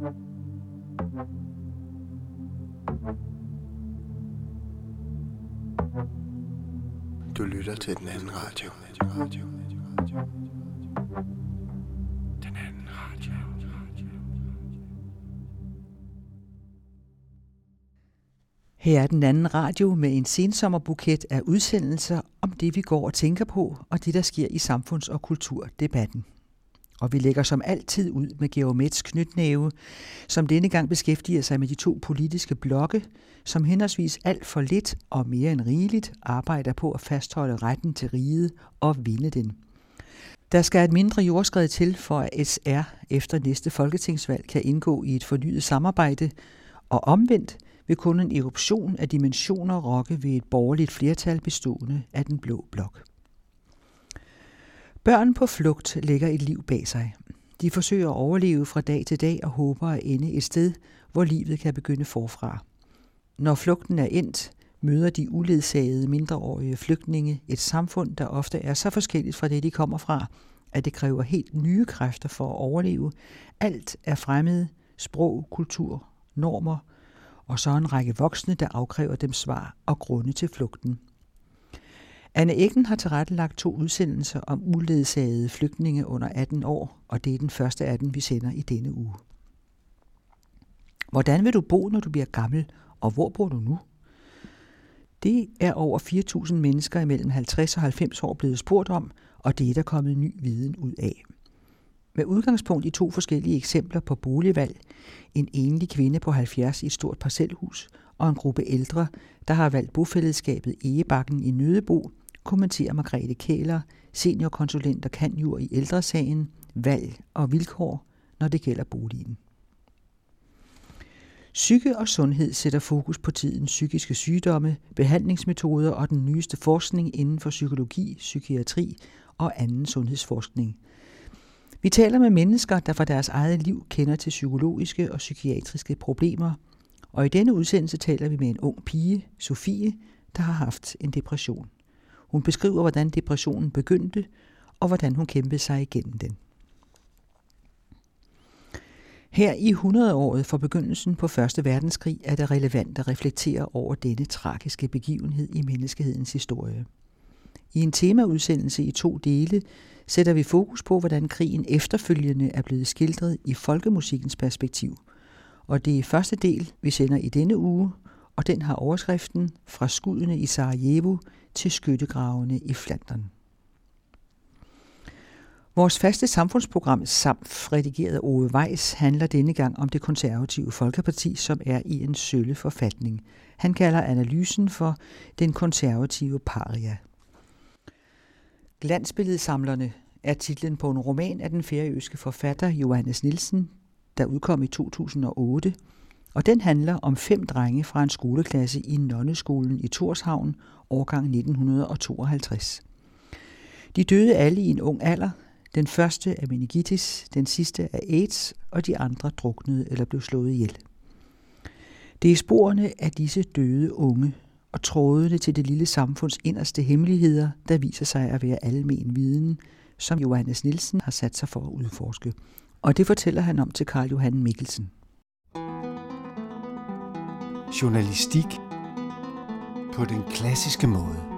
Du lytter til den anden radio. Den anden radio. Her er den anden radio med en sensommerbuket af udsendelser om det, vi går og tænker på, og det, der sker i samfunds- og kulturdebatten. Og vi lægger som altid ud med Georg Metz Knytnæve, som denne gang beskæftiger sig med de to politiske blokke, som henholdsvis alt for lidt og mere end rigeligt arbejder på at fastholde retten til riget og vinde den. Der skal et mindre jordskred til, for at SR efter næste folketingsvalg kan indgå i et fornyet samarbejde, og omvendt vil kun en eruption af dimensioner rokke ved et borgerligt flertal bestående af den blå blok. Børn på flugt lægger et liv bag sig. De forsøger at overleve fra dag til dag og håber at ende et sted, hvor livet kan begynde forfra. Når flugten er endt, møder de uledsagede mindreårige flygtninge et samfund, der ofte er så forskelligt fra det, de kommer fra, at det kræver helt nye kræfter for at overleve. Alt er fremmed, sprog, kultur, normer, og så en række voksne, der afkræver dem svar og grunde til flugten. Anne Eggen har tilrettelagt 2 udsendelser om uledsagede flygtninge under 18 år, og det er den første af dem, vi sender i denne uge. Hvordan vil du bo, når du bliver gammel, og hvor bor du nu? Det er over 4.000 mennesker imellem 50 og 90 år blevet spurgt om, og det er der kommet ny viden ud af. Med udgangspunkt i 2 forskellige eksempler på boligvalg, en enlig kvinde på 70 i et stort parcelhus og en gruppe ældre, der har valgt bofællesskabet Egebakken i Nødebo, kommenterer Margrethe Kæler, seniorkonsulent og kanjur i ældresagen, valg og vilkår, når det gælder boligen. Psyke og sundhed sætter fokus på tidens psykiske sygdomme, behandlingsmetoder og den nyeste forskning inden for psykologi, psykiatri og anden sundhedsforskning. Vi taler med mennesker, der fra deres eget liv kender til psykologiske og psykiatriske problemer, og i denne udsendelse taler vi med en ung pige, Sofie, der har haft en depression. Hun beskriver, hvordan depressionen begyndte, og hvordan hun kæmpede sig igennem den. Her i 100-året for begyndelsen på 1. verdenskrig er det relevant at reflektere over denne tragiske begivenhed i menneskehedens historie. I en temaudsendelse i 2 dele sætter vi fokus på, hvordan krigen efterfølgende er blevet skildret i folkemusikkens perspektiv. Og det er første del, vi sender i denne uge, og den har overskriften Fra skuddene i Sarajevo til skyttegravene i Flandern. Vores faste samfundsprogram SAMF, redigeret af Ove Weiss, handler denne gang om det konservative Folkeparti, som er i en sølle forfatning. Han kalder analysen for den konservative paria. Glansbilledsamlerne er titlen på en roman af den færøske forfatter Johannes Nielsen, der udkom i 2008, og den handler om 5 drenge fra en skoleklasse i nonneskolen i Tórshavn, årgang 1952. De døde alle i en ung alder, den første af meningitis, den sidste af AIDS, og de andre druknede eller blev slået ihjel. Det er sporene af disse døde unge, og trådene til det lille samfunds inderste hemmeligheder, der viser sig at være almen viden, som Johannes Nielsen har sat sig for at udforske. Og det fortæller han om til Carl Johan Mikkelsen. Journalistik på den klassiske måde.